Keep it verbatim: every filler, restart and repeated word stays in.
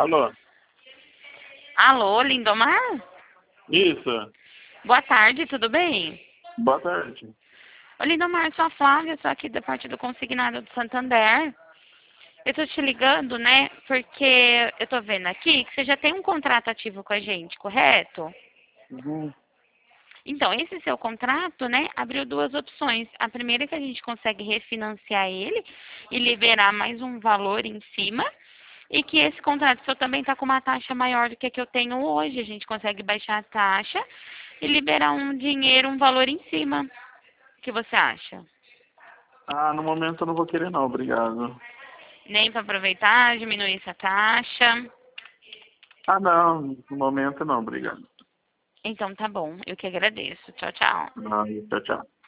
Alô? Alô, Lindomar? Isso. Boa tarde, tudo bem? Boa tarde. Ô, Lindomar, sou a Flávia, sou aqui da parte do Consignado do Santander. Eu tô te ligando, né, porque eu tô vendo aqui que você já tem um contrato ativo com a gente, correto? Uhum. Então, esse seu contrato, né, abriu duas opções. A primeira é que a gente consegue refinanciar ele e liberar mais um valor em cima. E que esse contrato seu também está com uma taxa maior do que a que eu tenho hoje. A gente consegue baixar a taxa e liberar um dinheiro, um valor em cima. O que você acha? Ah, no momento eu não vou querer não, obrigado. Nem para aproveitar, diminuir essa taxa. Ah, não, no momento não, obrigado. Então tá bom, eu que agradeço. Tchau, tchau. Ah, tchau, tchau.